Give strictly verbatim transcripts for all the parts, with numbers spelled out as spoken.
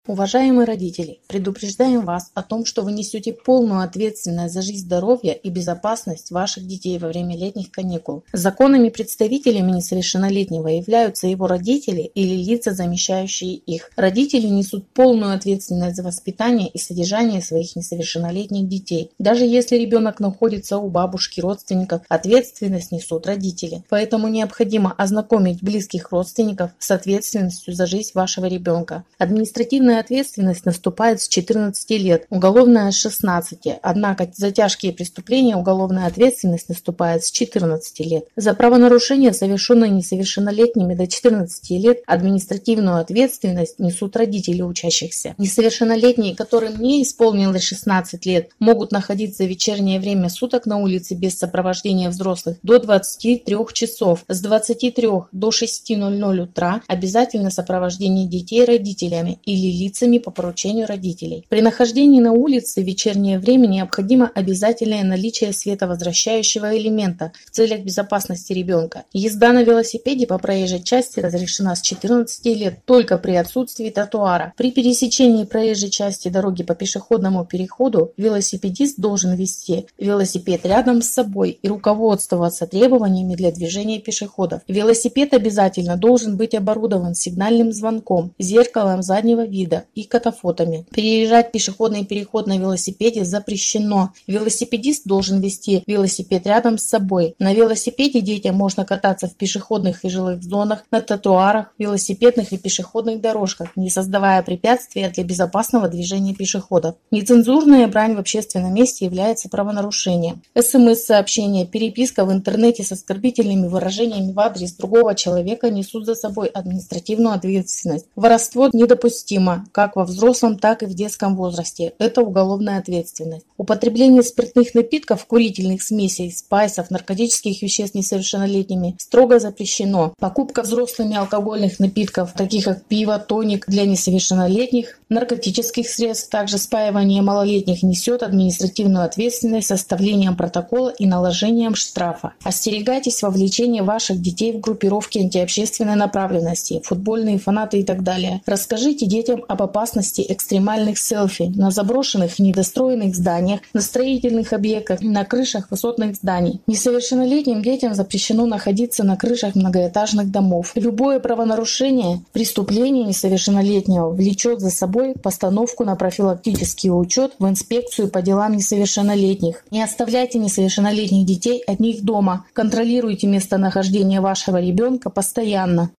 Уважаемые родители, предупреждаем вас о том, что вы несете полную ответственность за жизнь, здоровье и безопасность ваших детей во время летних каникул. Законными представителями несовершеннолетнего являются его родители или лица, замещающие их. Родители несут полную ответственность за воспитание и содержание своих несовершеннолетних детей. Даже если ребенок находится у бабушки, родственников, ответственность несут родители. Поэтому необходимо ознакомить близких родственников с ответственностью за жизнь вашего ребенка. Административная ответственность наступает с четырнадцати лет, уголовная с шестнадцати, однако за тяжкие преступления уголовная ответственность наступает с четырнадцати лет. За правонарушения, совершенные несовершеннолетними до четырнадцати лет, административную ответственность несут родители учащихся. Несовершеннолетние, которым не исполнилось шестнадцать лет, могут находиться в вечернее время суток на улице без сопровождения взрослых до двадцати трёх часов, с двадцати трёх до шести ноль-ноль утра обязательно сопровождение детей родителями или лицами по поручению родителей. При нахождении на улице в вечернее время необходимо обязательное наличие световозвращающего элемента в целях безопасности ребенка. Езда на велосипеде по проезжей части разрешена с четырнадцати лет только при отсутствии тротуара. При пересечении проезжей части дороги по пешеходному переходу велосипедист должен вести велосипед рядом с собой и руководствоваться требованиями для движения пешеходов. Велосипед обязательно должен быть оборудован сигнальным звонком, зеркалом заднего вида и катафотами. Переезжать пешеходный переход на велосипеде запрещено. Велосипедист должен вести велосипед рядом с собой. На велосипеде детям можно кататься в пешеходных и жилых зонах, на тротуарах, велосипедных и пешеходных дорожках, не создавая препятствия для безопасного движения пешеходов. Нецензурная брань в общественном месте является правонарушением. СМС-сообщения, переписка в интернете с оскорбительными выражениями в адрес другого человека несут за собой административную ответственность. Воровство недопустимо как во взрослом, так и в детском возрасте. Это уголовная ответственность. Употребление спиртных напитков, курительных смесей, спайсов, наркотических веществ несовершеннолетними строго запрещено. Покупка взрослыми алкогольных напитков, таких как пиво, тоник для несовершеннолетних, наркотических средств, также спаивание малолетних несет административную ответственность составлением протокола и наложением штрафа. Остерегайтесь вовлечения ваших детей в группировки антиобщественной направленности, футбольные фанаты и так далее. Расскажите детям об опасности экстремальных селфи на заброшенных и недостроенных зданиях, на строительных объектах, на крышах высотных зданий. Несовершеннолетним детям запрещено находиться на крышах многоэтажных домов. Любое правонарушение, преступление несовершеннолетнего влечет за собой постановку на профилактический учет в инспекцию по делам несовершеннолетних. Не оставляйте несовершеннолетних детей одних дома. Контролируйте местонахождение вашего ребенка постоянно.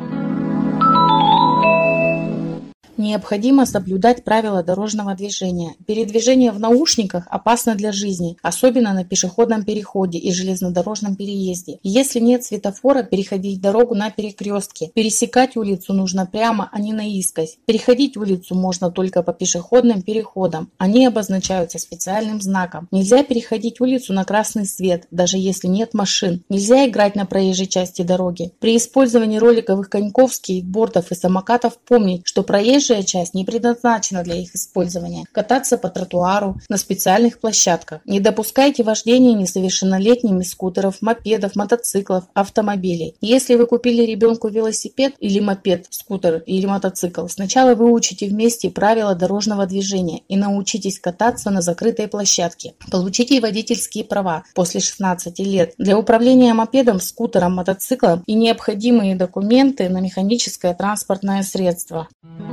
Необходимо соблюдать правила дорожного движения. Передвижение в наушниках опасно для жизни, особенно на пешеходном переходе и железнодорожном переезде. Если нет светофора, переходить дорогу на перекрестке. Пересекать улицу нужно прямо, а не наискось. Переходить улицу можно только по пешеходным переходам. Они обозначаются специальным знаком. Нельзя переходить улицу на красный свет, даже если нет машин. Нельзя играть на проезжей части дороги. При использовании роликовых коньков, скейтбордов и самокатов помнить, что проезжая часть не предназначена для их использования. Кататься по тротуару на специальных площадках. Не допускайте вождения несовершеннолетними скутеров, мопедов, мотоциклов, автомобилей. Если вы купили ребенку велосипед или мопед, скутер или мотоцикл, сначала выучите вместе правила дорожного движения и научитесь кататься на закрытой площадке. Получите водительские права после шестнадцати лет. Для управления мопедом, скутером, мотоциклом и необходимые документы на механическое транспортное средство.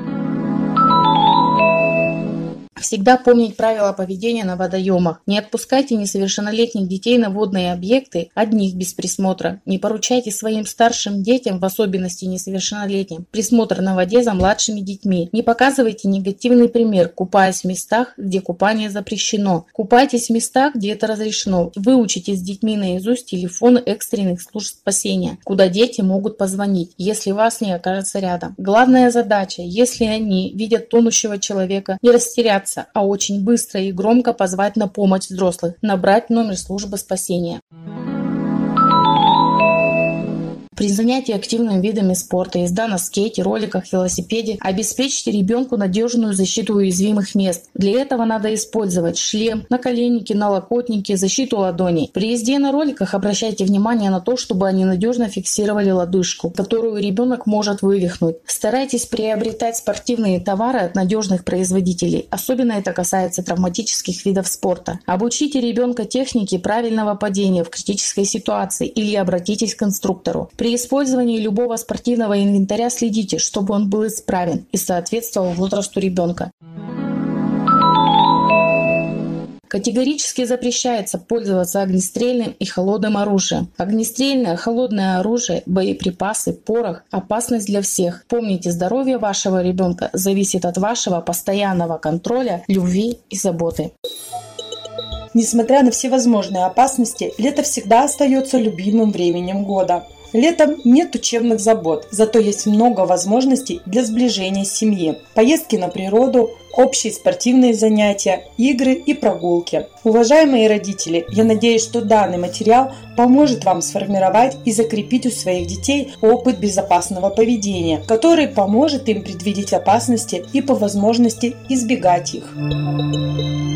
Всегда помнить правила поведения на водоемах. Не отпускайте несовершеннолетних детей на водные объекты одних без присмотра. Не поручайте своим старшим детям, в особенности несовершеннолетним, присмотр на воде за младшими детьми. Не показывайте негативный пример, купаясь в местах, где купание запрещено. Купайтесь в местах, где это разрешено. Выучите с детьми наизусть телефоны экстренных служб спасения, куда дети могут позвонить, если вас не окажется рядом. Главная задача, если они видят тонущего человека, не растеряться, а очень быстро и громко позвать на помощь взрослых, набрать номер службы спасения. При занятии активными видами спорта, езда на скейте, роликах, велосипеде, обеспечьте ребенку надежную защиту уязвимых мест. Для этого надо использовать шлем, наколенники, налокотники, защиту ладоней. При езде на роликах обращайте внимание на то, чтобы они надежно фиксировали лодыжку, которую ребенок может вывихнуть. Старайтесь приобретать спортивные товары от надежных производителей. Особенно это касается травматических видов спорта. Обучите ребенка технике правильного падения в критической ситуации или обратитесь к инструктору. При использовании любого спортивного инвентаря следите, чтобы он был исправен и соответствовал возрасту ребенка. Категорически запрещается пользоваться огнестрельным и холодным оружием. Огнестрельное, холодное оружие, боеприпасы, порох – опасность для всех. Помните, здоровье вашего ребенка зависит от вашего постоянного контроля, любви и заботы. Несмотря на всевозможные опасности, лето всегда остается любимым временем года. Летом нет учебных забот, зато есть много возможностей для сближения семьи. Поездки на природу, общие спортивные занятия, игры и прогулки. Уважаемые родители, я надеюсь, что данный материал поможет вам сформировать и закрепить у своих детей опыт безопасного поведения, который поможет им предвидеть опасности и по возможности избегать их.